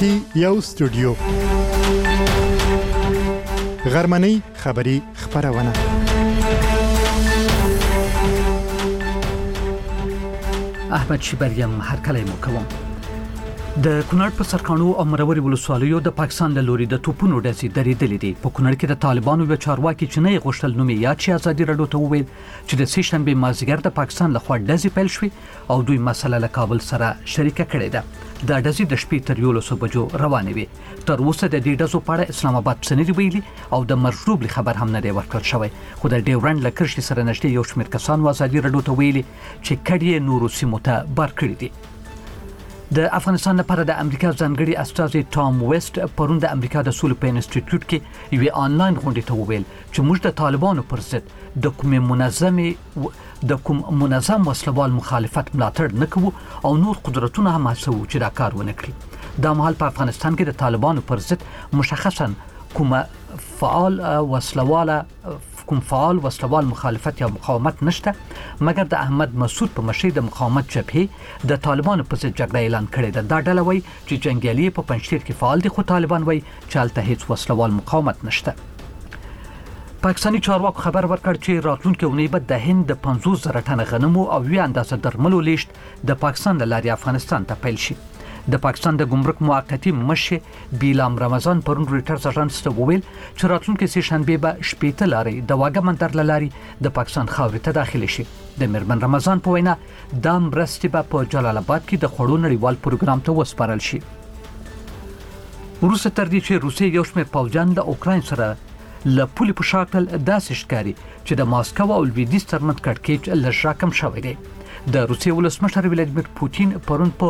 کې یو استودیو غرمنۍ خبری خبرونه احمد شبریم هر کله مو کوم د کونړ په سرکانو او مروري ولسوالیو د پاکستان له لوري د توپونو ډزې درېدلې دي په کونړ کې د طالبانو یو چارواکي چې نه غوښتل نوم یې یاد شي ازادي راډیو ته وویل چې د سې شنبې مازدیګر د پاکستان له خوا ډزې پیل شوې او دوی مسله له کابل سره شریکه کړې ده دا ډزې د شپې تر 11 بجو روانې وي تر اوسه د دې ډزو په اړه اسلام آباد څه نه دی ویلي او د مرجوب خبر هم نه دی ورکړل شوی خو د ډیورند لکرشي سره نشته یو شمېر کسان ازادي راډیو ته ویلي چې کډې نورو سیمو ته بار کړی دي د افغانستان لپاره د امریکا ځانګړي استازي ټام ویسټ پرون د امریکا د سولې په انسټیټیوټ کې یو آنلاین غونډه ته وویل چې موږ د طالبانو پر ضد د کوم منظم وسلوال مخالفت ملاتړ نکوو او نور قدرتونه هم هڅو چې دا کار ونه کړي دا مهال په افغانستان کې د طالبانو پر ضد مشخصا کوم فعال وسلوال مخالفت یا مقاومت نشته مګر د احمد مسعود په مشرۍ د مقاومت جبهه د طالبانو په ضد جګړه اعلان کړې ده دا ډله وایي چې جنگیالي په پنځشیر کې فعال دي خو طالبان وایي چې هلته هیڅ وسلوال مقاومت نشته پاکستاني چارواکو خبر ورکړ چې راتلونکي اونۍ به د هند د 50,000 ټنه غنمو او 2 اندازه درملو لیشت د پاکستان له لارې افغانستان ته پیل شي د پاکستان د ګمرک موقتی مشر بیلام رمضان پرون رويټرز اژانس ته وویل چې راتلونکي سې شنبه به شپېته لارې د واګه منتر لارې د پاکستان خاورې ته داخلي شي د میرمن رمضان په وینا د مرستې په جلال آباد کې د خوړو نړیوال پروګرام ته وسپارل شي وروسته تر دې چې روسیې یو شمېر پوځیان د اوکراین سره له پولې په شاکل داسې ښکاري چې د ماسکو او لویدیځ ترمنځ کړکېچ لږ راکم شوی دی د روسیې ولسمشر ولادیمیر پوتین پرون په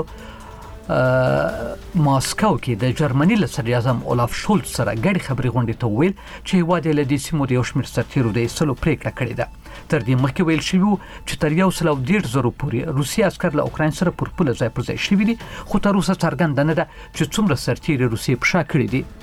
ماسکو کې د جرمني صدر اعظم اولاف شولټ سره ګډ خبري غونډه ته ویل چې هیواد له دې سیمو د یو شمېر سرتیرو د ایستلو پریکړه کړې ده تر دې مخکې ویل شوی چې تر 1.5 پورې روسي عسكر له اوکراین سره پر پوله ځای پر ځای شوي دي خو تر اوسه څرګنده نه ده چې څومره سرتیري روسي په شا کړی دي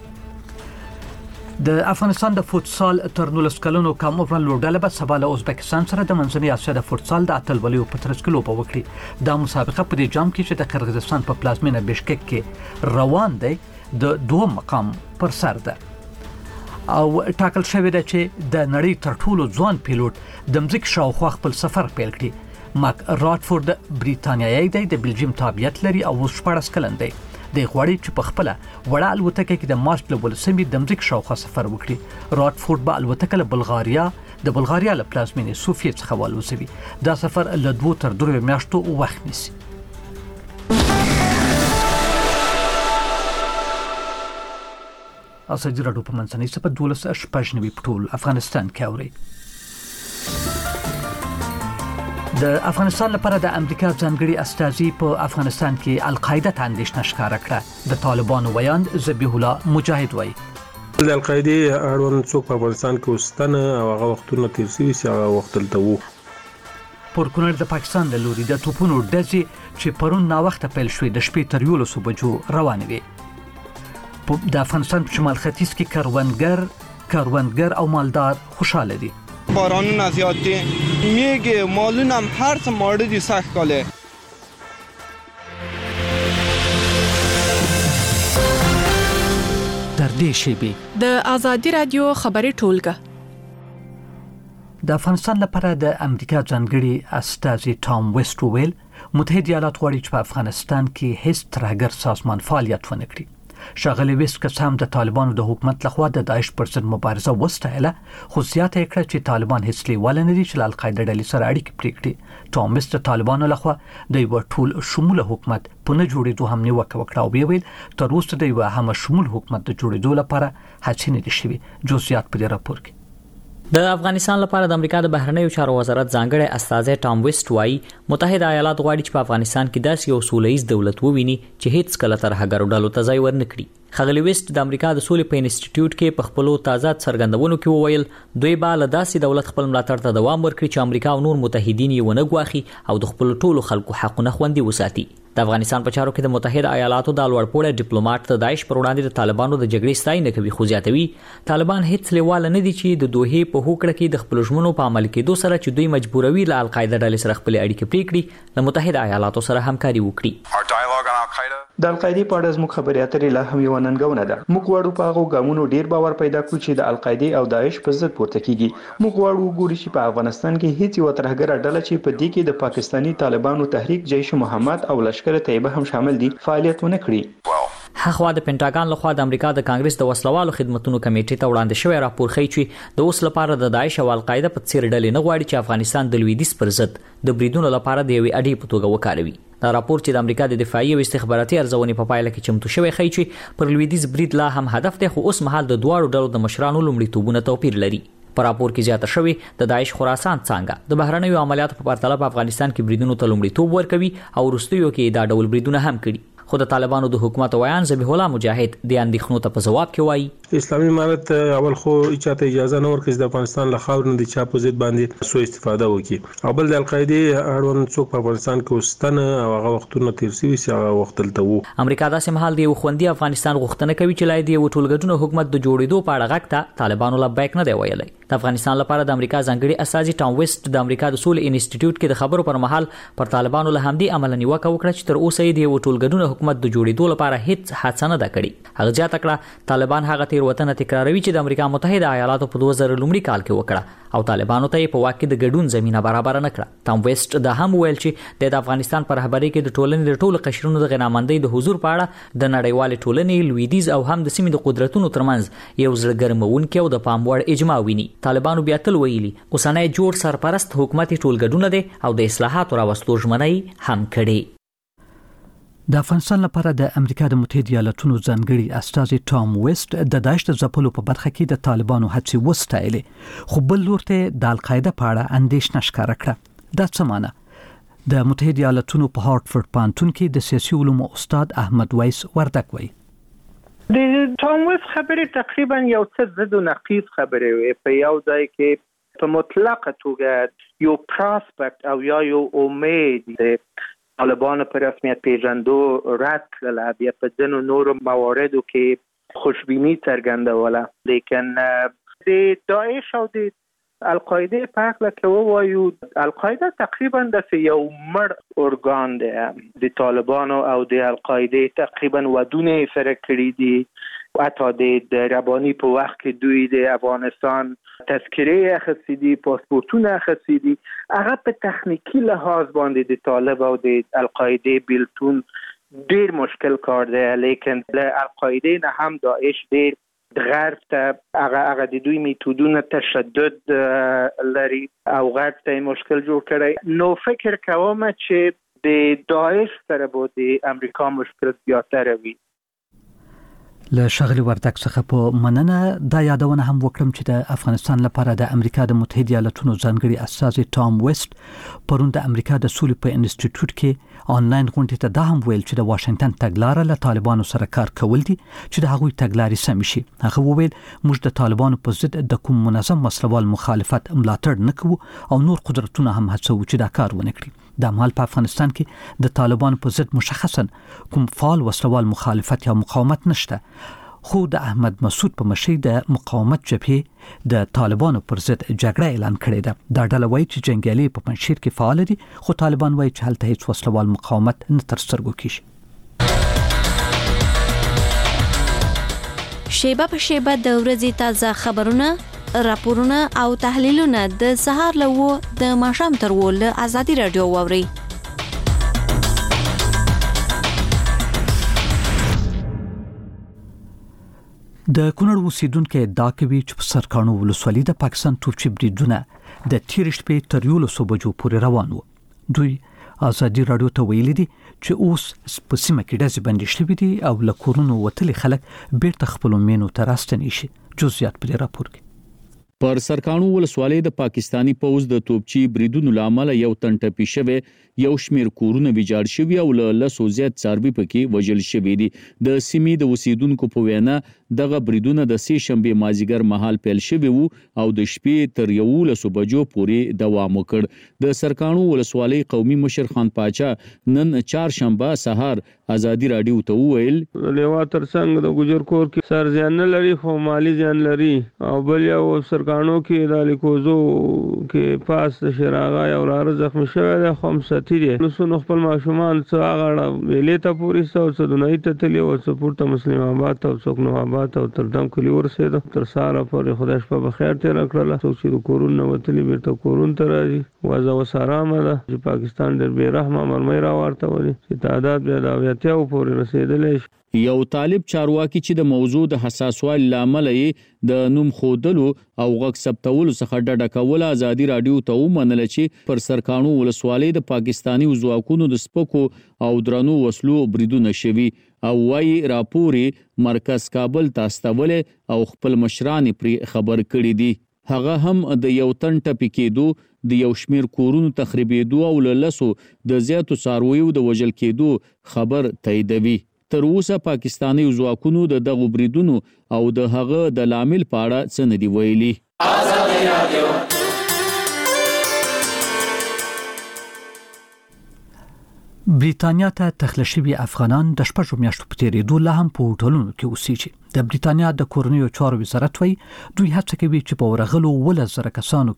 د افغانستان د فوتسال تر 19 کلونو کم عمر لوبډله به سبا له ازبکستان سره د منځنۍ اسیا د فوتسال د اتلولیو په ترڅ کې لوبه وکړي دا مسابقه په دې جام کې چې د قرغیزستان په پلازمینه بشکک کې روان دی د 2 مقام پر سر ده او ټاکل شوی دی چې د نړۍ تر ټولو ځوان پیلوټ د مځکې شاوخوا خپل سفر پیل کړي ماک راټفورد بریتانیایی دی د بلجیم تابعیت لري او 14 کلن دی د غوړی چې په خپل وړه الوتکه کې د مارچ له ولسمې د مځکې شاوخوا سفر وکړي راټفورد به الوتکه له بلغاریا له پلازمینې سوفیا څخه والوځي دا سفر له 2 تر 3 میاشتو وخت نیسي ازادي راډیو په منځنۍ سپه 12 پټول افغانستان کې اوري د افغانستان لپاره د امریکا ځانګړي استازي په افغانستان کې القاعده ته اندېښنه ښکاره کړه د طالبانو ویاند ذبیح الله مجاهد وایي د القاعده اړوند څوک په افغانستان کې وستنه او هغه وختونه تیر شوي چې هغه وخت دلته وو پر کونړ د پاکستان له لوري د توپونو ډزې چې پرون نا وخت پیل شوې د شپې تر 11 بجو روانې وي د افغانستان په شمال ختیځ کې کروندګر او مالدار خوشاله دي بارانونه زیاد دي میگه مالونه هم هر څه ماړه دي سخت کاله در دې شیبه د ازادي رادیو خبري ټولګه د افغانستان لپاره د امریکا ځانګړي استازي ټام ویسټ ویل متحده ایالات غواړي چې په افغانستان کې هیڅ ترهګر سازمان فعالیت ونه کړي شاغلی ویسټ کسام د طالبانو د حکومت لخوا د داعش پر ضد مبارزه وستایله خو زیاته کړه چې طالبان هیڅ لیواله نه دي چې له القاعده ډلې سره اړیکې پرې کړي ټام ویسټ د طالبانو لخوا د یو ټول شموله حکومت په نه جوړېدو هم نیوکه وکړه او ویل تر اوسه د یو هم شمول حکومت د جوړېدو لپاره هڅې نه دي شوي جزئیات په دې راپور کې د افغانستان لپاره د امریکا د بهرنیو چارو وزارت ځانګړی استازی ټام ویسټ وايي متحده ایالات غواړي چې په افغانستان کې داسې یو سولهییز دولت وویني چې هیڅ کله ترهګرو ډلو ته ځای ورنکړي خغلی ویسټ د امریکا د سولې په انسټیټیوټ کې په خپل تازه څرګندونو کې وویل دوی به له داسې دولت خپل ملاتړ ته دوام ورکړي چې امریکا او نور متحدین یې ونه ګواخي او د خپل ټولو خلکو حقونه خوندي وساتي د افغانستان په چارو کې د متحده ایالاتو د لوړپوړی ډیپلوماټ د داعش پر وړاندې د طالبانو د جګړې ستاینه کوي خو زیاتوي طالبان هیڅ لیواله نه دي چې د دوه په هوکړه کې د خپل ژمنو په عمل کېدو سره چې دوی مجبوروي له القاعده ډلې سره خپل اړیکې پرې کړي د متحده ایالاتو سره همکاري وکړي د القاعده په اړه زموږ خبري اترې لا هم یو ننګونه ده. موږ غواړو په هغه ګامونو ډیر باور پیدا کړو چې د القاعده او داعش په ضد پورته کیږي. موږ غواړو وګورو چې په افغانستان کې هیڅ یو ترهګر ډله چې په دې کې د پاکستاني طالبانو تحریک جیش محمد او لشکر طیبه هم شامل دي فعالیت ونه کړي. هغه د پینټاګان لخوا د امریکا د کانګرس د وسلوالو خدماتو کمیټې ته وړاندې شوی راپور ښیي چې د اوس لپاره د داعش او القاعده په څیر ډلې نه غواړي چې افغانستان د لویدیځ پر ضد د بریدونو لپاره د یوې اډې په توګه وکاروي. دا راپور چې د امریکا د دفاعي او استخباراتي ارزونې په پایله کې چمتو شوی ښیي چې پر لویدیځ برید لا هم هدف دی، خو اوس مهال د دواړو ډلو د مشرانو لومړیتوبونه توپیر لري. په راپور کې زیاته شوی د داعش خراسان څنګه د بهرنیو عملیاتو په پرتله په افغانستان کې بریدونو ته لومړیتوب ورکوي او وروستیو کې دا ډول بریدونه هم کړي. خو د طالبانو د حکومت وایان ذبیح الله مجاهد د اندېښنو ته په جواب کې وایي اسلامي امارت اول خو چاته اجازه نه ورکړي د افغانستان له خاور نه د چا په ضد باندې سو استفاده وکړي او بل د القاعده اړوند څوک په افغانستان کې وستنه او هغه وختونه تیر شوي چې هغه وخت دلته وو. امریکا داسې مهال د یو خوندي افغانستان غوښتنه کوي چې لای دی یو ټولګډونه حکومت د جوړېدو په اړه غږ ته طالبانو لبیک نه دی ویلي. د افغانستان لپاره د امریکا ځانګړي استازي ټام ویسټ د امریکا د سولې انسټیټیوټ کې د خبرو پر مهال پر طالبانو له همدې عمل نیوکه وکړه چې تر اوسه یې د یو ټولګډونه حکومت د جوړېدو لپاره هیڅ هڅه نه ده کړې. هغه زیاته کړه طالبان هغه تیروتنه تکراروي چې د امریکا متحده ایالاتو په 2000 کال کې وکړه او طالبانو ته په واقع د ګډون زمينه برابر نه کړه. ټام ویسټ دا هم ویل چې د افغانستان پر رهبری کې د ټولنې د ټولو قشرونو د غنامندۍ د حضور په اړه د نړیوال ټولنې لویدیځ او هم د سیمې د قدرتونو ترمنځ یو زړه ګرمونکي او د پام وړ اجماع ویني. طالبانو بیا تل ویلي اوسنۍ جوړ سرپرست حکومت ټولګډونه دي او د اصلاحاتو راوستلو ژمنۍ هم کړي. د افغانستان لپاره د امریکا د متحده ایالاتونو ځانګړي استازي ټام ویسټ د داعش د ځپلو په برخه کې د طالبانو هڅې وستایلې، خو بل لور ته د القاعده په اړه اندېښنه ښکاره کړه. دا څه معنی؟ د متحده ایالاتونو په هارټفورد پوهنتون کې د سیاسي علومو استاد احمد ویس وردک وایي د ټام ویسټ خبرې تقریبا یو څه ضد او نقیض خبرې وي. په یو ځای کې په مطلقه توګه یو پراسپکټ او یو امید د طالبانو پر رسمیت پیژندو رد کړل، بیا په ځینو نورو مواردو کې خوشبینی څرګندوله. لیکن د داعش او د القاعده په اړه کې وایو القاعده تقریبا د یو مړ ارګان دی. د طالبانو او د القاعده تقریبا ودونه سره کړی دي. حتی د ربانی په وخت کې دوی د افغانستان تذکره اخیستی دي، پاسپورتونه اخیستی دي. هغه په تخنیکی لحاظ باندې د طالب او د القاعده بیلتون ډیر مشکل کار دی. لیکن له القاعده نه هم داعش ډیر د غرب ته هغه د دوی میتودونه تشدد لري او غرب ته مشکل جوړ کړی. نو فکر کوم چې د داعش سره به د امریکا مشکل زیاتره وي. له شغلي وردک څخه په مننه دا یادونه هم وکړم چې د افغانستان لپاره د امریکا د متحده ایالاتونو ځانګړي استازي ټام ویسټ پرون د امریکا د سولې په انسټیټیوټ کې آنلاین غونډې ته دا هم ویل چې د واشنگټن تګلارې له طالبانو سره کار کول دي چې د هغوی تګلارې سم شي. هغه وویل موږ د طالبانو په ضد د کوم منظم وسلوال مخالفت ملاتړ نه کوو او نور قدرتونه هم هڅوو چې دا کار ونه کړي. د مال په افغانستان کې د طالبانو په ضد مشخصا کوم فعال وسلوال مخالفت یا مقاومت نشته، خو د احمد مسعود په مشرۍ د مقاومت جبهې د طالبانو پر ضد جګړه اعلان کړې ده. دا ډله وایي چې جنګیالي په پنځشیر کې فعال دي، خو طالبان وایي چې هلته هیڅ وسلوال مقاومت نه تر سترګو کیږي. شیبه په شیبه د ورځې تازه خبرونه، راپورونه او تحلیلونه د سهار له د ماښام تر له آزادي رادیو واوري. د کونړ اوسیدونکو ادعا کوي چې په سرکانو ولسوالۍ د پاکستان توپچي بریدونه د تیر شپې تر 11 بجو پورې روان وو. دوی آزادي رادیو ته ویلي دي چې اوس په سیمه کې ډزې بندې شوې دي او له کورونو وتلي خلک بیرته خپلو مینو ته راستنې شي. جزئیات په راپور کې. پر سرکانو ولسوالۍ د پاکستانی پوز د توپچي بریدونو لامل یو تن ټپي شوی، یو شمیر کورونه ویجاړ شوی او له 100 زیات څاروي پکې وژل شوی دي. د سیمې د اوسیدونکو په وینا دغه بریدونه د سې شنبه مازیګر مهال پیل شوي وو او د شپې تر 11 بجو پورې دوام وکړ د سرکانو ولسوالۍ قومي مشر خان پاچا نن چهارشنبه سهار ازادي رادیو ته وویل لیوا ترڅنګ د ګجر کور کې سر زیان نه لري خو مالی زیان لري او بل یو سرکانو کې د لیکوزو کې پاس د شراغا یو لار زخم شوی د خمستی دي نو سن خپل ماشومان څو هغه ویلې ته پوری څو دنۍ ته تلی او سپورت مسلم آباد او څوک نو آباد او تر دم کلی ورسېد تر ساره پر خدای شپه بخیر تیر کړل څوک چې کورون نو وتلی بیرته کورون ته راځي وازه وسارامه ده چې پاکستان ډېر بے رحمه مرمۍ راورته ولي چې تعداد بیا د اویاتیاو پورې رسېدلی یو طالب چارواکي چې د موضوع د حساسوالي لامل یې د نوم خودلو او غږ ثبتولو څخه ډډه کول ازادي رادیو ته ومنل چې پر سرکانو ولسوالۍ د پاکستاني ځواکونو د سپکو او درنو وسلو بریدونه شوي او وايي راپوري مرکز کابل ته استول او خپل مشران پرې خبر کړي دي هغه هم د یو تن ټپي کېدو د یو شمیر کورونو تخریبېدو او لسو د زیاتو څارویو د وژل کېدو خبر تاییدوي تر اوسه پاکستاني ځواکونو د دغو بریدونو او د هغه د لامل په اړه څه نه دي ویلي بریتانیا ته تخلیه شوي افغانان د شپږو میاشتو په تېرېدو لا هم په هوټلونو کې اوسېږي د بریتانیا د کورنیو چارو وزارت وایي دوی هڅه کوي چې په ورغلو 1,000 کسانو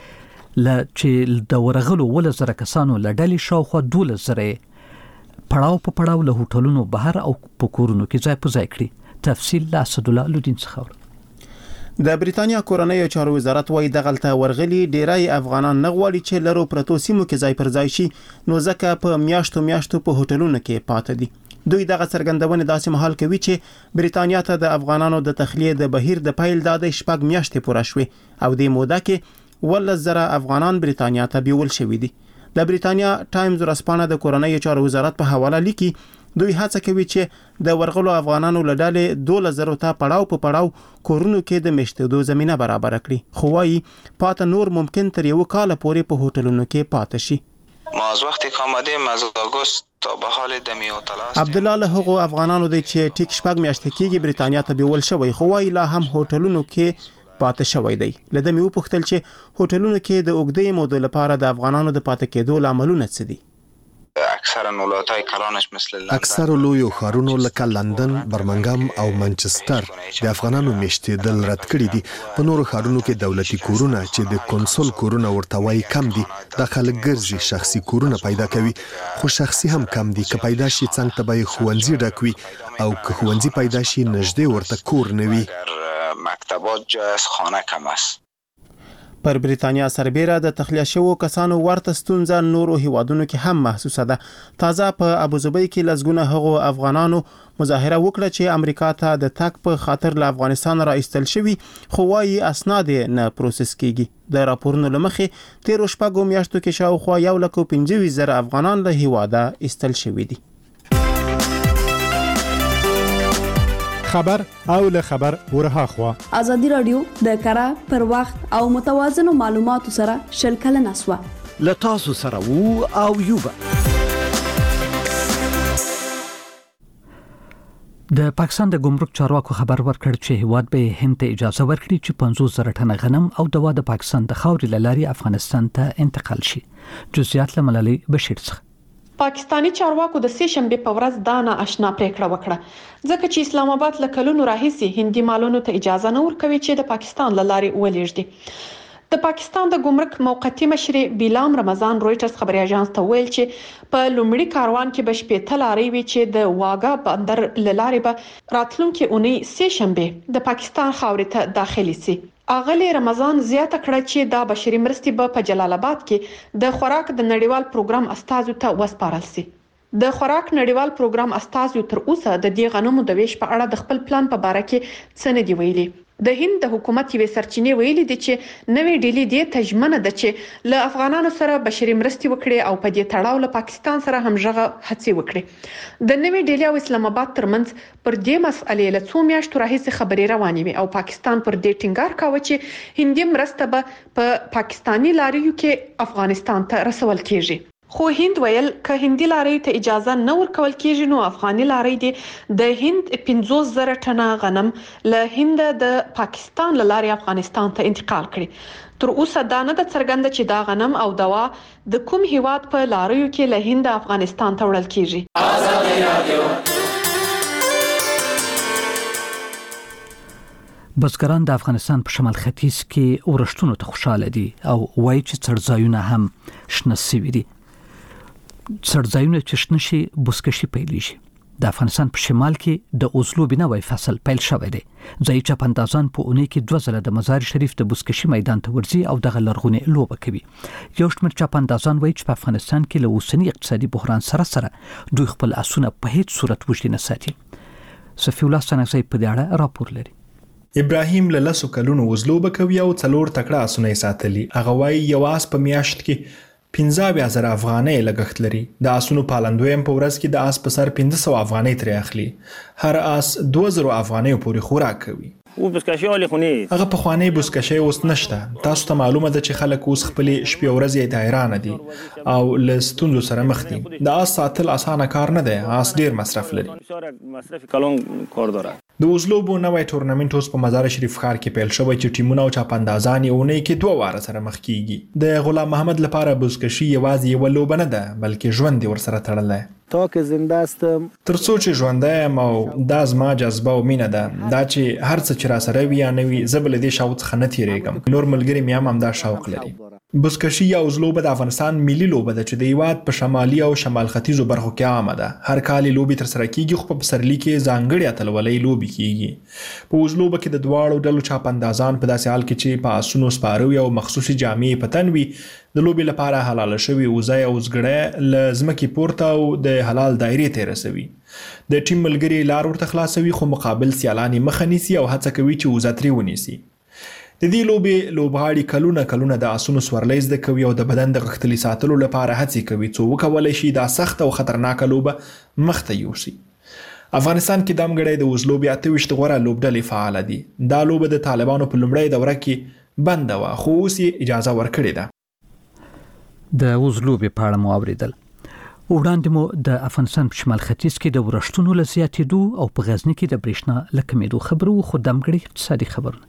کې د ورغلو 1,000 کسانو له ډلې شاوخوا 12,000 پړاو په پړاو له هوټلونو بهر او په کورونو کې ځای په ځای کړي تفصیل له اسدالله لودین څخه د بریتانیا کورنیو چارو وزارت وايي دغلته ورغلي ډیری افغانان نه غواړي چې لرو پرتو سیمو کې ځای پر ځای شي نو ځکه په میاشتو په هوټلونو کې پاتې دي دوی دغه څرګندونه داسې مهال کوي چې بریتانیا ته د افغانانو د تخلیه د بهیر د پیل د 6 میاشتې پوره شوه او د موده کې 1,000 افغانان بریتانیا ته بیول شوي دي د بریتانیا ټایمز ورځپاڼه د کورنیو چارو وزارت په حواله لیکي دوی هڅه کوي چې د ورغلو افغانانو له ډلې 2,000 ته پړاو په پړاو کورونو کې د مشتېدو زمينه برابر کړي خو وايي پات نور ممکن تر یو کال پورې په هوټلونو کې پاتې شي ما از وقتی که آمدیم از آگوست تا به حال دمی و تلاست عبد الله له هغو افغانانو دی چې ټیک شپږ میاشتې کېږي بریتانیا ته بیول شوی خو وايي لا هم هوټلونو کې پاتې شوی دی لدې مې وپوښتل چې هوټلونو کې د اوږدې مودې لپاره د افغانانو د پاتې کېدو لاملونه څه دي اکثر ولایت‌های کلانش مثل لندن اکثر لویو ښارونو لکه لندن برمنګام او منچستر د افغانانو میشتېدل رد کړي دي په نورو ښارونو کې دولتي کورونه چې د کنسول کورونه ورته وایي کم دي د خلک ګرځي شخصي کورونه پیدا کوي خو شخصي هم کم دي که پیدا شي څنګه ته به ښوونځي ډک وي او که ښوونځي پیدا شي نږدې ورته کور نه وي مکتبات جای از خانه کم است پر بریتانیا سربېره د تخلیه شوو کسانو ورته ستونزه نورو هیوادونو کې هم محسوسه ده تازه په ابوظبي کې لزګونه هغو افغانانو مظاهره وکړه چې امریکا ته د تک په خاطر له افغانستان را ایستل شوي خو وايي اسناد نه پروسس کیږي د راپورونو لمخې 13 میاشتو کې شاوخوا 1,25,000 افغانان له هیواده ایستل شوي دي خبر او له خبر ورها خوا ازادي رادیو د کره پر وخت او متوازن معلوماتو سره شل کلن اسوا له تاسو سره وو او یوبا د پاکستان د ګمرک چارواکو خبر ورکړ چې هیواد به هند ته اجازه ورکړي چې 50,000 ټنه غنم او دوا د پاکستان د خاورې لاري افغانستان ته انتقال شي جزئیات له ملالي بشیر څخه پاکستانی چارواکو د سې شنبه په ورځ دا نه آشنا پریکړه وکړه ځکه چې اسلام آباد له کلونو راهیسي هندي مالونو ته اجازه نه ورکوي چې د پاکستان لاري ولېږدي د پاکستان د ګمرک موقتی مشر بیلام رمضان رويټرز خبري اژانس ته ویل چې په لومړي کاروان کې به شپې لاري وي چې د واګا بندر لاري به راتلونکي اونۍ سې شنبه د پاکستان خاورې ته داخلي سي اغلی رمضان زیاته کړه چې دا بشري مرستې په جلال آباد کې د خوراک د نړیوال پروګرام استازو ته وسپارل سي د خوراک نړیوال پروګرام استازو تر اوسه د دې غنمو د ویش په اړه د خپل پلان په اړه کې څه نه دی ویلي د هند د حکومت یې سرچینې ویلي دي چې نوې ډیلی د تجمنه د چې له افغانانو سره بشري مرستې وکړي او په دې تړاو له پاکستان سره همغږه هڅې وکړي د نوې ډیلی او اسلام آباد ترمنځ پر دې مسئلې له څو میاشتو راهیسې خبرې روانې وي او پاکستان پر دې ټینګار کاوه چې هندي مرسته به په پاکستانی لاریو کې افغانستان ته رسول کیږي خو هند ویل که هندي لاریو ته اجازه نه ورکول کیږي نو افغاني لاري دي د هند 50,000 ټنه غنم له هند د پاکستان لاري افغانستان ته انتقال کړي. تر اوسه دا نه د څرګنده چې دا غنم او دوا د کوم هیواد په لاریو کې له هند افغانستان ته وړل کیږي. بزګران د افغانستان په شمال ختیځ کې ورښتونو ته خوشاله دي او وایي چې څړځایونه هم شنه سوي دي. څړځایونه چې شنه شي بزکشي پیلېږي. د افغانستان په شمال کې د اوزلو بنوي فصل پیل شوی دی. ځای چاپندازان په اونۍ کې 2 ځله د مزار شریف د بزکشي میدان ته ورځي او د غلرغونی لوبه کوي. یو شمېر چاپندازان وایي چې په افغانستان کې له اوسنی اقتصادي بحران سره دوی خپل اسونه په هیڅ صورت وژل نه ساتي. صفی الله سنگزی په دې اړه راپور لري. ابراهیم له لسو کلونو وزلوبه کوي او 4 تکړه اسونه ساتلي. هغه وایي یو اس په میاشت کې 15,000 افغانۍ لګښت لري. د اسونو پالندوی په ورځ کې د اس په سر 500 افغانۍ ترې اخلي. هر اس 2000 افغانۍ پورې خوراک کوي. هغه په خوانی بوسکشي اوس نشته. تاسو ته معلومه ده چې خلک اوس خپل شپې او ورځې ته حیران دي او له ستونزو سره مخ دي. د اس ساتل اسانه کار نه دی. اس ډیر مصرف لري. د اوزلوبو نوې ټورنمنت اوس په مزار شریف ښار کې پیل شوی چې ټیمونه او چاپندازان یې اونۍ کې 2 واره سره مخ کیږي. د غلام محمد لپاره بوسکشي یوازې یو لوبه نه ده بلکې ژوند ورسره تړلی. تا که زنده استم ترڅو چې ژوندی یم او دا زما جذبه او مینه ده دا چې هر څه چې را سره وي یا نه وي زه به له دې شوق څخه نه تیریږم. نور ملګري مې هم همدا شوق لري. بزکشي یا اوزلوبه د افغانستان ملي لوبه ده چې د هیواد په شمالي او شمال ختیځو برخو کې عامه ده. هر کال لوبي تر سره کیږي خو په پسرلي کې ځانګړي اتلولۍ لوبي کیږي. په اوزلوبه کې د دواړو ډلو چاپندازان په داسې حال کې چې په اسونو سپاره وي او مخصوصي جامې په تن وي د لوبي لپاره حلاله شوی اوزای او زګړه له ځمکې پورته او د حلال دایرې ته رسوي. د ټیم ملګري لار ورته خلاصوي خو مقابل سیالان مخه نیسي او هڅه کوي چې اوزه ترې ونیسي. د دې لوبغاړي کلونه د اسونو سورلۍ زده کوي او د بدن د غښتلي ساتلو لپاره هڅې کوي څو وکولای شي دا سخت او خطرناکه لوبه مخته یوسي. افغانستان کې دمګړی د اوزلوبې 28 غوره لوبډلې فعال دي. دا لوبه د طالبانو په لومړۍ دوره کې بنده وه خو اوس یې اجازه ورکړې ده. د اوزلوبې په اړه مو اوریدل. وړاندې مو د افغانستان په شمال ختیځ کې د ورښتونو له زیاتېدو او په غزني کې د برېښنا له کمېدو خبرو خو دمګړی اقتصادي خبرونه.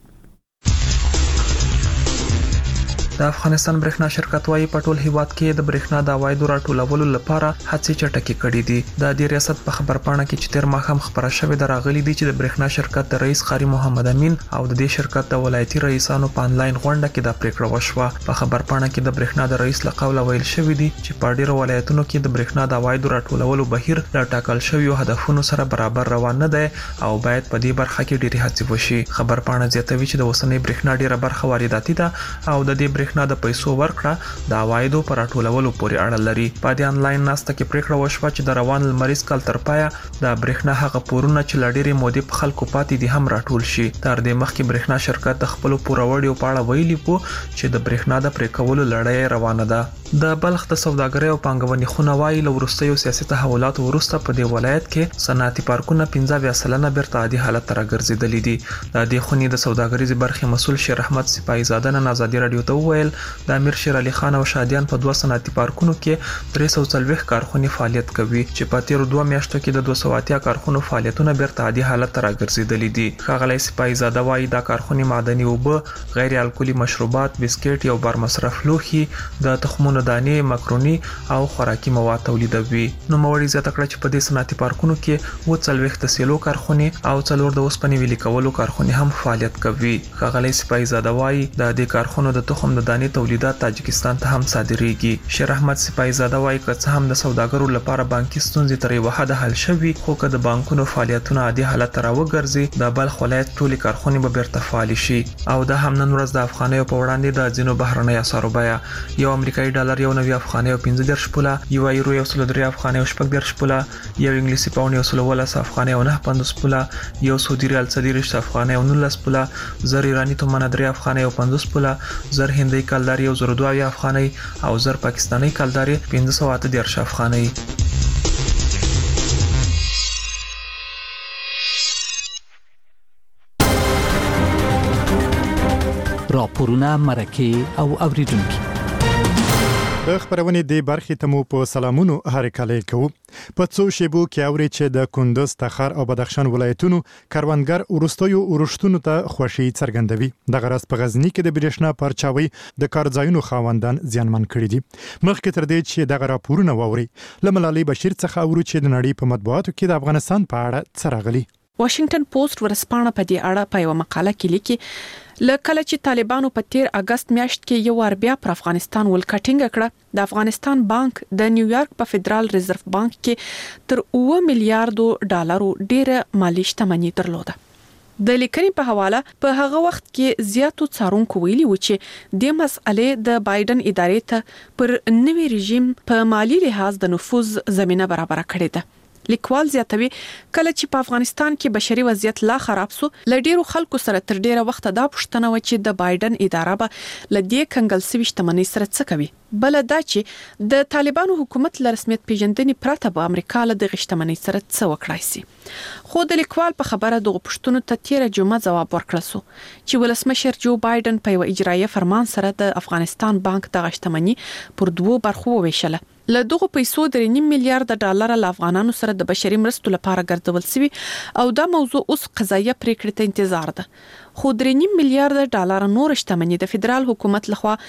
د افغانستان برېښنا شرکت وايي په ټول هیواد کې د برېښنا د عوایدو راټولولو لپاره هڅې چټکې کړې دي. د ریاست په خبرپاڼه کې چې تیر ماښام خبره شوې ده راغلي دي چې د برېښنا شرکت د رئیس قاری محمد امین او د دې شرکت د ولایتي رئیسانو په انلاین غونډه کې دا پریکړه وشوه. په خبرپاڼه کې د برېښنا د رئیس له قوله ویل شوی دی چې په ډیرو ولایتونو کې د برېښنا د عوایدو راټولولو بهیر له ټاکل شویو هدفونو سره برابر روان نه دی او باید په دې برخه کې ډېرې هڅې وشي. خبرپاڼه زیاتوي چې د اوسنۍ برېښنا ډیره برخه وارداتي ده او د دې برېښنا د پیسو ورکړه د عوایدو پر راټولولو پورې اړه لري. په دې انلاین ناسته کې پریکړه وشوه چې د روان لمریز کال تر پایه د برېښنا هغه پورونه چې لډيري مودې په خلکو پاتې دي هم راټول شي. تر دې مخکې برېښنا شرکت د خپل پوروړیو په اړه ویلي وو چې د برېښنا د پرې کولو لړۍ روانه ده. د بلخ د سوداګرۍ او پانګونې خونه وايي له وروستیو سیاسي تحولاتو وروسته په دې ولایت کې صنعتي پارکونه 15% بیرته عادي حالت ته راګرځېدلي دي. د دې خونې د سوداګریزې برخې مسول شیر احمد سپایي زاده نن ازادي رادیو ته وویل د امیر شیر علي خان او شادیان په 2 صنعتي پارکونو کې 340 کارخونې فعالیت کوي چې په تیر 2 میاشتو کې د 280 کارخونو فعالیتونه بیرته عادي حالت ته راګرځېدلي دي. ښاغلی سپایي زاده وايي دا کارخونې معدني اوبه، غیر الکولي مشروبات، بسکټ، یو بار مصرف لوښي، د تخمونو دانې، مکروني او خوراکي مواد تولیدوي. نو موري زیاته کړه چې په دې صنعتي پارکونو کې 40 د سیلو کارخونې او 4 د اوسپنې ویلي کولو کارخونې هم فعالیت کوي. ښاغلی سپایي زاده وايي د دې کارخونو د تخم د دانې تولیدات تاجکستان ته هم صادریږي. شیر احمد سپایي زاده وايي که څه هم د سوداګرو لپاره بانکي ستونزې تر یوه حده حل شوي خو که د بانکونو فعالیتونه عادي حالت ته راوګرځي د بلخ ولایت ټولې کارخونې به بیرته فعالې شي. او دا هم نن ورځ د افغانیو په وړاندې د ځینو بهرنیو اسعارو بیه یو امریکایي ډالر یو 90 افغانۍ او 15 پوله، یو یورو یو 3 افغانۍ او 14 پوله، یو انګلیسي پاونډ یو 13 افغانۍ او 9 پوله، یو سعودي ریال 30 افغانۍ او 19 پوله، زر ایرانی تومنه 3 افغانۍ او 50 پوله، زر هندۍ کلداري او 02 افغانۍ او زر پاکستاني کلداري 508 افغانۍ. راپورونه مرکه او اوریدونکو د خبرونې د برخې ته مو په سلامونو هرکلی کوو. په څو شیبو کې اوري چې د کندز، تخار او بدخشان ولایتونو کروندګر وروستیو ورښتونو ته خوښي څرګندوي. دغه راز په غزنی کې د برېښنا پرچاوي د کارځایونو خاوندان زیانمن کړي دي. مخکې تر دې چې دغه راپورونه واوري، له ملالۍ بشیر څخه اورو چې د نړۍ په مطبوعاتو کې د افغانستان په اړه څه راغلي. واشنگټن پوسټ ورسپانه په دې اړه په یو مقاله کې لیکي لکه چې طالبانو په 13 اگست میاشت کې یو ور بیا پر افغانستان ولکټینګ کړه، د افغانستان بانک د نیویارک په فدرال ریزرف بانک کې تر 8 میلیارډ ډالرو ډیره مالی شتمنۍ درلوده. د لیکنې په حواله په هغه وخت کې زیاتو څارونکو ویلي و چې د مسئلې د بایدن ادارې ته پر نوي رژیم په مالی لحاظ د نفوذ زمينه برابر کړې ده. لیکوال زیاتوي کله چې په افغانستان کې بشري وضعیت لا خراب سو، لډیرو خلکو سره تر ډیره وخت دا پوښتنه و چې د بایدن اداره به لدې کنګل سوي شتمنۍ سره څه کوي. بل دا چې د طالبانو حکومت له رسمیت پیژندنې پرته به امریکا له د غشتمنۍ سره څه وکړای شي. خو د لیکوال په خبره دغه پوښتنو ته 13 جمعه جواب ورکړل سو چې ولسمشر جو بایدن په یو اجرایي فرمان سره د افغانستان بانک د غشتمنۍ پر 2 برخو وویشله. له دغه پیسو د 9 میلیارډ ډالر له افغانانو سره د بشري مرستو لپاره ګرځول شوی او دا موضوع اوس قضایه پریکړه ته انتظار ده. خو 3 میلیارډ ډالر نور شتمنۍ د فدرال حکومت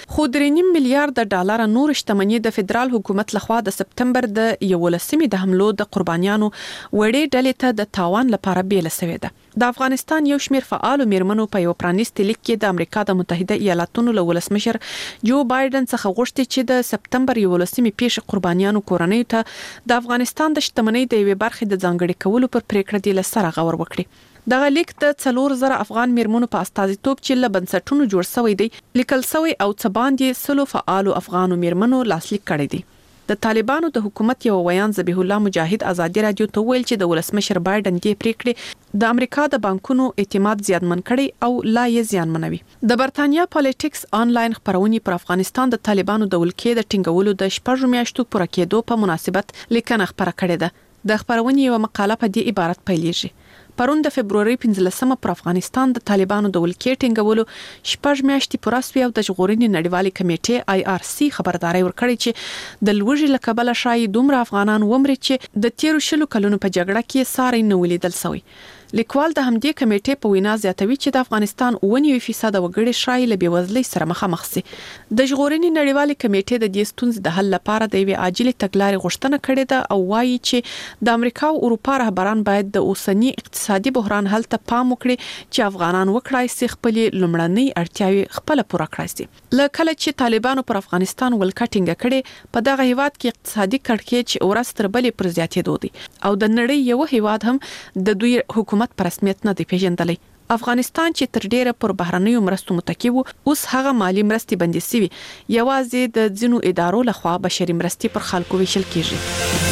لخوا د سپتمبر د 11 د حملو د قربانیانو وړې ډلې ته د تاوان لپاره بیل شوې ده. د افغانستان یو شمېر فعالو میرمنو په یو پرانیستي لیک کې د امریکا د متحده ایالاتونو له ولسمشر جو بایدن څخه غوښتي چې د سپتمبر 11 پیښې قربانیانو کورنۍ ته د افغانستان د شتمنۍ د یوې برخې د ځانګړي کولو پر پریکړه دی لسره غور وکړي. دغه لیک د 4000 افغان میرمنو په استازیتوب چې له بنسټونو جوړ شوی دی لیکل شوی او څه باندې سلو فعالو افغانو میرمنو لاسلیک کړی دی. د طالبانو د حکومت یو ویان ذبیح الله مجاهد ازادي رادیو ته ویل چې د ولسمشر بایدن دې پریکړې د امریکا د بانکونو اعتماد زیانمن کړي او لا یې زیانمنوي. د برتانیا پالیټکس آنلاین خبرونه پر افغانستان د طالبانو د ولکې د ټینګولو د 6 میاشتو پوره کېدو په مناسبت لیکنه خبره کړې ده. د خبرونه یو مقاله په دې عبارت پیلېږي: پرون د فبرवरी 15 پر افغانستان د طالبانو د ولکې ټینګولو 6 میاشتې پوره سوي او د ژغورنې نړیوالې کمیټې IRC خبرداري ورکړي چې د لوږې لکبله شای دومره افغانان ومري چې د 13 کلونو په جګړه کې ساري نه ولیدل شوی. لیکوال د همدې کمیټې په وینا زیاتوي چې د افغانستان 90% وګړي شای له بیوزلۍ سره مخامخ سي. د ژغورنې نړیوالې کمیټې د دې ستونزې د حل لپاره د یوې عاجلې تګلارې غوښتنه کړې ده او وایي چې د امریکا او اروپا رهبران باید د اوسنی اقتصادي بحران حل ته پام وکړي چې افغانان وکړای شي خپل لومړنۍ اړتیاوې خپل پوره کړي شي. لکه چې طالبانو پر افغانستان ولکټینګ کړي په دغه هیواد کې اقتصادي کړکېچ ورځ تر بلې پر زیاتېدو دي او د نړۍ یو هیواد هم د دوی حکومت پر رسمیت نه دی پیژندلی. افغانستان چې تر ډیره پر بهرنیو مرستو متکی وو اوس هغه مالی مرستې بندي شوی، یوازې د ځینو ادارو لخوا بشري مرستې پر خلکو ویشل کیږي.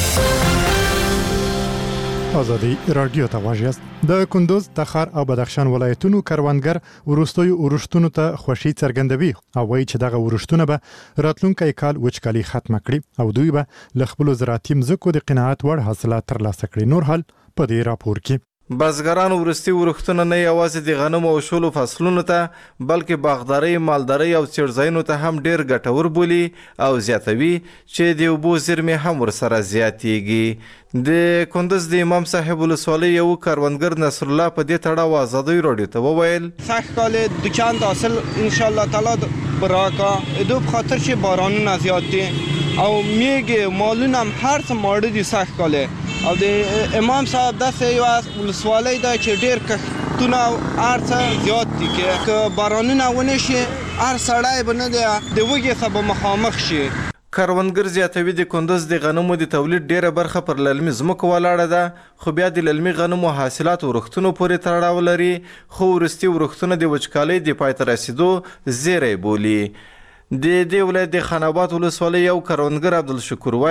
ازادي رادیو ته واجیاست. د کندز، تخار او بدخشان ولایتونو کروندګر ورستیو ورښتونو ته خوشي څرګندوي او وایي چې دغه ورښتونه به راتلونکي کال وچکالي ختم کړي او دوی به ل خپل زراعتي مځکو د قناعت وړ حاصلات ترلاسه کړي. نور حال په دې راپور کې بزګران ورستي ورښتونه نه یوازې د غنمو او شولو فصلونو ته بلکې باغداري، مالداري او څړځایونو ته هم ډیر ګټور بولي او زیاتوي چې د اوبو زیرمې هم ورسره زیاتیږي. د کندز د امام صاحب ولسوالۍ یو کروندګر نصر الله په دې تړاو ازادي رادیو ته وویل: سخت کال دوچند حاصل ان شاء الله تعالی براکا دو خاطر چې بارانونه زیات دي او میګ مالونه هم هر څه ماړه دي سخت کاله او د امام صاحب داسې یو ولسوالۍ ده چې ډېر کښتونه او هر څه زیات دي که بارانونه ونه شي هر سړی به نه دی د وږي څخه به مخامخ شي. کروندګر زیاتوي د کندز د غنمو د تولید ډیره برخه پر للمي ځمکو ولاړه ده، خو بیا د للمي غنمو حاصلات ورښتونو پورې تړاو لري، خو وروستي ورښتونه د وچکالۍ د پای ته رسیدو زیری بولي. د دې ولایت د خان آباد ولسوالۍ یو کروندګر عبدالشکور وایي: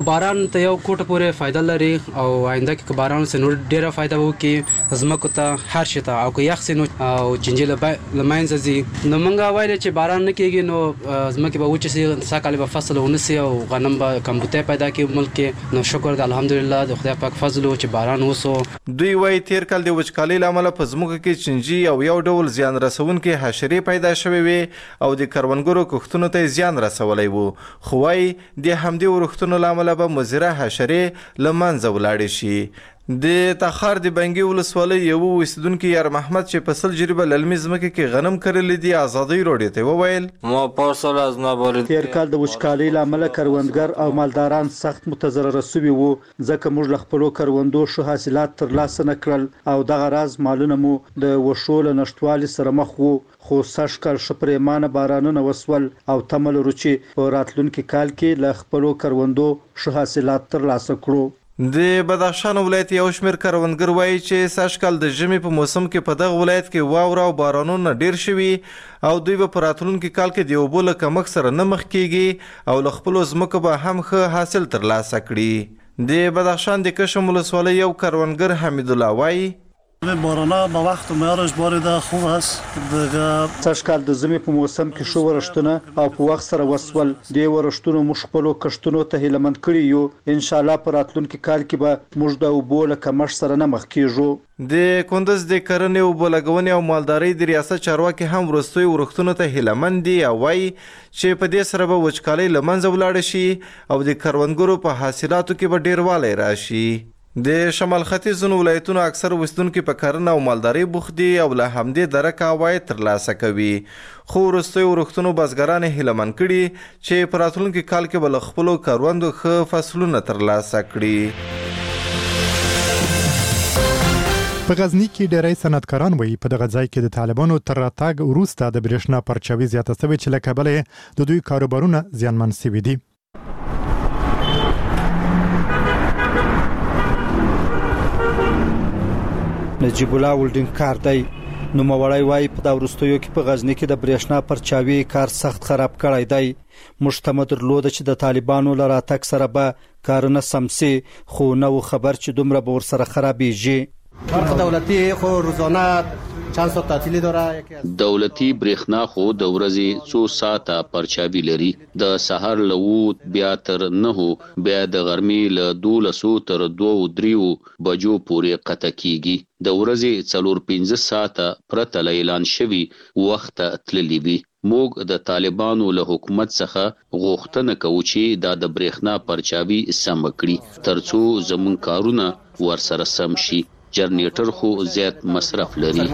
باران ته یو کوټه پورې فائدہ لري او آینده کې باران سره نور ډیره فائدہ وکي زمکو ته هر شي ته او که یخ سينو او چنجل لماینز زی نو مونږه وایي چې باران نه کیږي نو زمکه به وچه سي ساکاله به فصل ونسي او غنم به کمبوته پیدا کوي ملک کې نو شکر د الحمدلله د خدای پاک فضل او چې باران وسو. دوی وایي تیر کال د وچکالۍ لامل په زمکه کې چنجي او یو ډول زیان رسونکي حشرې پیدا شوي وي او د کروندګرو کښتونو ته زیان رسولای وو خو وايي د همدې ورښتونو لامل به مزره حشرې لمنځه ولاړې شي. د تخار د بنګي ولسوالۍ یو اوسیدونکي یار محمد چې په سل جریبه للمي ځمکه کې غنم کرلې دي ازادۍ راډیو ته وویل ما پارسال از نبارد تیر کال د وچکالۍ لامل کروندګر او مالداران سخت متضرر شوي وو ځکه موږ له خپلو کروندو ښه حاصلات ترلاسه نه کړل او دغه راز مالونه مو د وښو له نشتوالي سره مخ وو خو سږکال ښه پرېمانه بارانونه وسول او تمه لرو چې په راتلونکي کال کې له خپلو کروندو ښه حاصلات ترلاسه کړو. د بدخشان ولایت یو شمېر کروندګر وایي چې سږکال د ژمي په موسم کې په دغه ولایت کې واوره او بارانونه ډیر شوي او دوی به په راتلونکي کال کې د اوبو له کمښت سره نه مخ کیږي او له خپلو ځمکو به هم ښه حاصل ترلاسه کړي. د بدخشان د کشم ولسوالۍ یو کروندګر حمید الله وایي بارانا با وقت میارش بارده خوب است دیگه سږکال د ژمي په موسم کې شو ورښتونه او په وخت سره وسول د ورښتونو موږ خپلو کښتونو ته هیلمند کړي یو ان شاء الله په راتلونکي کال کې به موږ د اوبو له کمښت سره نه مخ کیږو. د کندز د کرنې اوبو لګونې او مالدارۍ د ریاست چارواکي هم وروستیو ورښتونو ته هیلمند دي او وایي چې په دې سره به وچکالۍ له منځه ولاړه شي او د کروندګرو په حاصلاتو کې به ډیروالی راشي. د شمال ختیځو ولایتونو اکثر اوسیدونکي په کرنه او مالدارۍ بوخت دي او له همدې درکه عواید ترلاسه کوي خو وروستیو ورښتونو بزګران هیلمن کړي چې په راتلونکي کال کې به له خپلو کروندو ښه فصلونه ترلاسه کړي. په غزنی کې ډېری صنعتکاران وایي په دغه ځای کې د طالبانو تر راتګ وروسته د برېښنا پرچاوي زیاته شوې چې له کبله د دوی کاروبارونه زیانمن شوي دي. نجیب الله ولډینګ کار دی نو موړی وای په دا ورستیو کې په غزنی کې د برېښنا پرچاوي کار سخت خراب کړی دی. مشتمه درلوده چې د طالبانو لاره تک سره به کارونه سمسي خو نو خبر چې دومره به ور سره خرابېږي. برق دولتي خو روزانه چند ساعت تعطیلی داره. دولتي برېښنا خو د ورځې 2 ساعته پرچاوي لري د سحر له 9 بیا تر 9 بیا د غرمې له 12 تر 2-3 بجو پورې قطع کیږي. د ورځې 4-5 ساعته پرته له اعلان شوی وخت تللی وي. موږ د طالبانو له حکومت څخه غوښتنه کوو چې د برېښنا پرچاوي سم کړي ترڅو زمون کارونه ورسره سم شي. جنریټر خو زیات مصرف لري.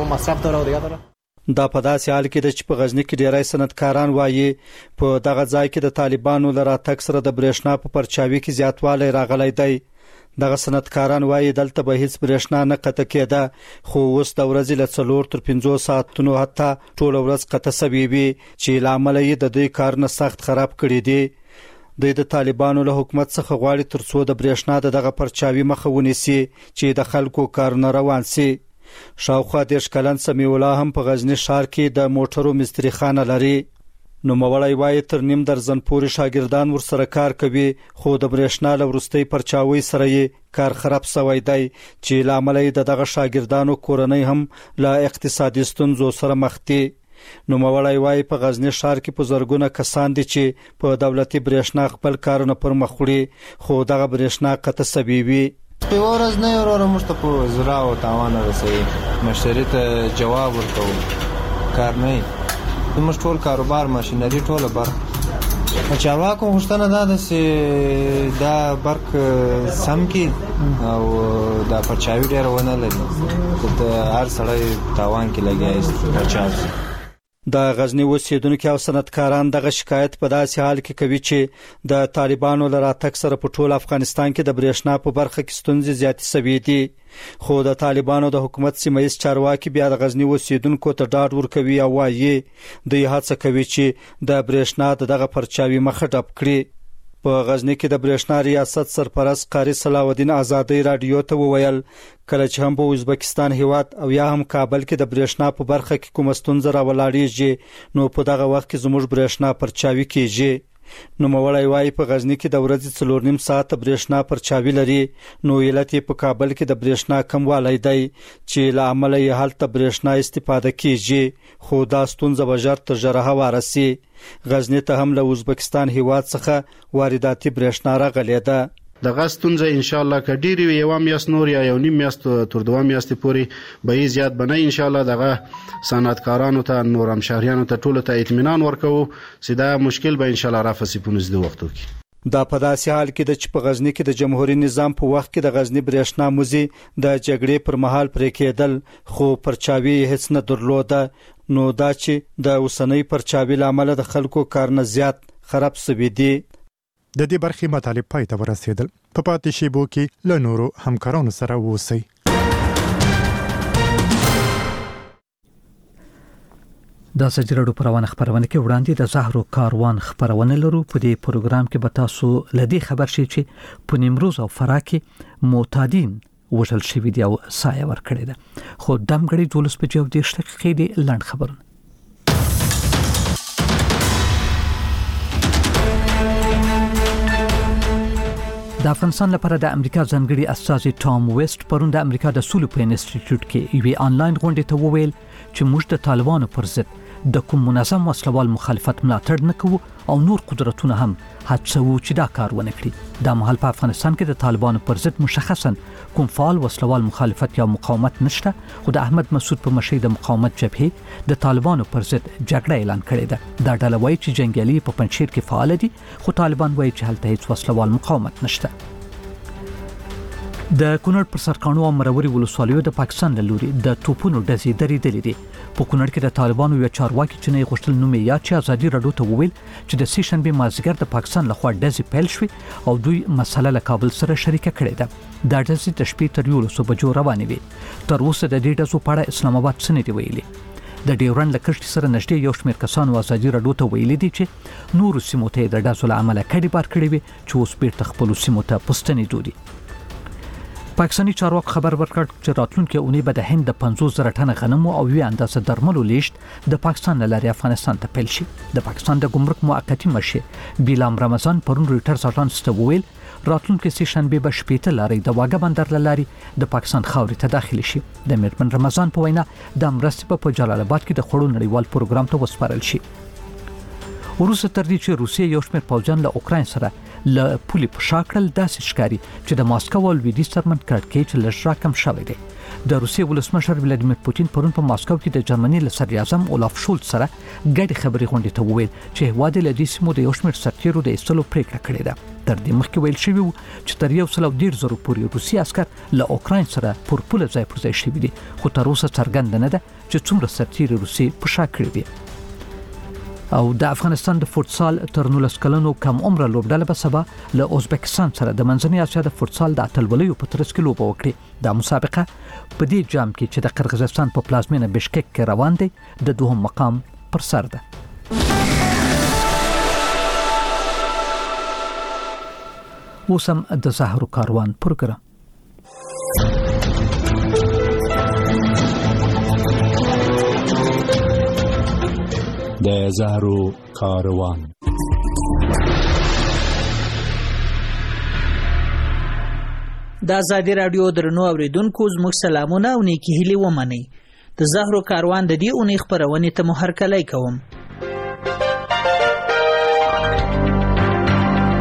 دا په داسې حال کې چې په غزنی کې ډیری صنعتکاران وایي په دغه ځای کې د طالبانو لاره تک سره د برېښنا په پرچاوي کې زیاتوالی راغلی دی. دغه صنعتکاران وایي دلته به هیڅ برېښنا نه قطع کېده خو اوس د ورځې له 4 تر 5 ساعتونو حتی ټول ورځ قطع شوی وي چې لامل یې د دوی کارونه سخت خراب کړي دي. د طالبانو له حکومت څخه غواړي ترڅو د برېښنا دغه پرچاوي مخه ونیسي چې د خلکو کارونه روان سي. شاوخوا 10 کلن سمیع الله هم په غزنی ښار کې د موټرو مستری خانه لري. نو موړی وایي تر نیم درزن پورې شاګردان ورسره کار کوي خو د برېښنا له وروستۍ پرچاوي سره یې کار خراب شوی دی چې لامل یې دغه شاګردانو کورنۍ هم له اقتصادي ستونزو سره مخ دي. نو موړی وایي په غزنی ښار کې په زرګونه کسان دي چې په دولتي برېښنا خپل کارونه پر مخ وړي خو دغه برېښنا قطع شوی وي. په ورځ نه وروره موږ ته په زرا او تاوان رسوي مشتری ته جواب ورکوو کار نه موږ ټول کاروبار ماشینري ټوله برخه چارواکو غوښتنه دا ده چې دا برق سم کړي او دا پرچاوي ډېره ونه لري د هر سړی تاوان کې لګیا پرچاوي. د غزنی اوسیدونکو او صنعتکاران دغه شکایت په داسې حال کې کوي چې د طالبانو له راتګ سره په ټول افغانستان کې د برېښنا په برخه کې ستونزې زیاتې شوې دي خو د طالبانو د حکومت سیمایي چارواکي بیا د غزنی اوسیدونکو ته ډاډ ورکوي او وایي دوی هڅه کوي چې د برېښنا دغه پرچاوي مخه ډب کړي. په غزنی کې د برېښنا ریاست سرپرست قاری صلاح الدین آزادۍ رادیو ته وویل کله چې هم په ازبکستان هیواد او یا هم کابل کې د برېښنا په برخه کې کوم ستونزه راولاړېږي نو په دغه وخت کې زموږ برېښنا پرچاوي کیږي. نو مولای وای په غزنی کې د ورځې 4.5 ساعت برېښنا پر چاوي لري نو علت په کابل کې د برېښنا کموالی دی چې له عمله یې هلته برېښنا استفاده کیږي خو دا ستونزه به ژر تر ژره هواره سي غزنی ته هم له ازبکستان هیواد څخه وارداتي برېښنا راغلې ده د غاز ستونزه ان شاء الله کډيري یو میاشت نور یا یو نیم میاشت تر 2 میاشتې پورې به زیات بنه ان شاء الله دغه صنعتکارانو ته نورم شهريانو ته ټول ته اطمینان ورکو چې دا مشکل به ان شاء الله رافسي په نږدې وختو کې دا په داسې حال کې د په غزنی کې د جمهوریت نظام په وخت کې د غزنی برېښنا موزي د جګړې پر مهال پرې کېدل خو پرچاوي هیڅ نه درلوده نو دا چې د اوسنۍ پرچاوي لامل د خلکو کار نه زیات خراب سوي دي د دې برخې مطالب پای ته ورسېدل په پاتې شیبو کې له نورو همکارانو سره ووسئ د سجرړو پروانه خبرونه کې وړاندې د زهرو کاروان خبرونه لرو په دې پروګرام کې به تاسو لدی خبر شي چې په نیمروز او فراه کې معتادین وژل شوي دي او سایه ورکړي ده خو دمګړي 12 بجې او 10 دقیقې دی لاند خبرونه د افغانستان لپاره د امریکا ځانګړي استازي ټام ویسټ پرون د امریکا د سولې په انسټیټیوټ کې یوه آنلاین غونډه ته وویل چې موږ د طالبانو پر ضد د کوم منظم وسلوال مخالفت ملاتړ نه کوو او نور قدرتونه هم هڅوي چې دا کار ونه کړي د مهال په افغانستان کې د طالبانو پر ضد مشخصا کوم فعال وسلوال مخالفت یا مقاومت نشته خو د احمد مسعود په مشرۍ د مقاومت جبهه د طالبانو پر ضد جګړه اعلان کړې ده دا ډله وایي چې جنگیالي په پنځیر کې فعال دي خو طالبان وایي چې هلته هیڅ وسلوال مقاومت نشته د کونړ پر سرکانو او مروري ولسوالیو د پاکستان له لوري د توپونو ډزې درېدلې دي په کونړ کې د طالبانو یو چارواکي چې نه غوښتل نوم یې یاد چې ازادي رادیو ته وویل چې د سیشنبه مازیګر د پاکستان لخوا ډزې پیل شوې او دوی مسله له کابل سره شریکه کړې ده دا ډزې د شپې تر 11 بجو روانې وي تر اوسه د دې ډزو په اړه اسلام آباد څه نه دی ویلي د ډیورن لکشت سره نږدې یو شمېر کسانو ازادي رادیو ته ویلي دي چې نور سیمو ته د ډزو له امله کډي بار کړی وي چې اوس بیرته خپل سیمو ته پستنې دودي پاکستاني چارواکو خبر ورکړ چې راتلونکي اونۍ به د هند د 50,000 ټنه غنمو او یو اندازه درملو لیشت د پاکستان له لارې افغانستان ته پیل شي د پاکستان د ګمرک موقتی مشر بیلام رمضان پرون رويټرز اژانس ته وویل راتلونکي سیشنبه به شپېته لارې د واګه بندر له لارې د پاکستان خاورې ته داخلي شي د میرمن رمضان په وینا د مرستې په جلال آباد کې د خړو نړیوال پروګرام ته وسپارل شي وروسته تر دې چې روسیه یو شمېر پوځیان له اوکراین سره له پولې په شاکړل داسې ښکاري چې د ماسکو او لویدیځ ترمن کړکېچ لږ راکم شوی دی د روسیې ولسمشر ولادیمیر پوتین پرون په ماسکو کې د جرمني له صدر اعظم اولاف شولټ سره ګډې خبرې غونډې ته وویل چې هیواد له دې سیمو د یو شمېر سرتیرو د ایستلو پریکړه کړې ده تر دې مخکې ویل شوی و چې تر 110,000 پورې روسي عسكر له اوکراین سره پر پوله ځای پر ځای شوي دي خو تر اوسه څرګند نه ده چې څومره سرتیر روسي په شا کړی دي او د افغانستان د فوتسال تر 19 کلنو کم عمر لوبډله به سبا له ازبکستان سره د منځنۍ اسیا د فوتسال د اتلولیو په ترڅ کې لوبه وکړي دا مسابقه په دې جام کې چې د قرغیزستان په پلازمینه بشکک کې روان دی د دوهم مقام پر سر ده اوسم د زهرو کاروان پروګرام د زهرو کاروان د ازادي رادیو درنو اوریدونکو زموږ سلامونه او نیکی هیلې ومنئ د زهرو کاروان د دې اونۍ خبرونه ته مو هرکلی کوم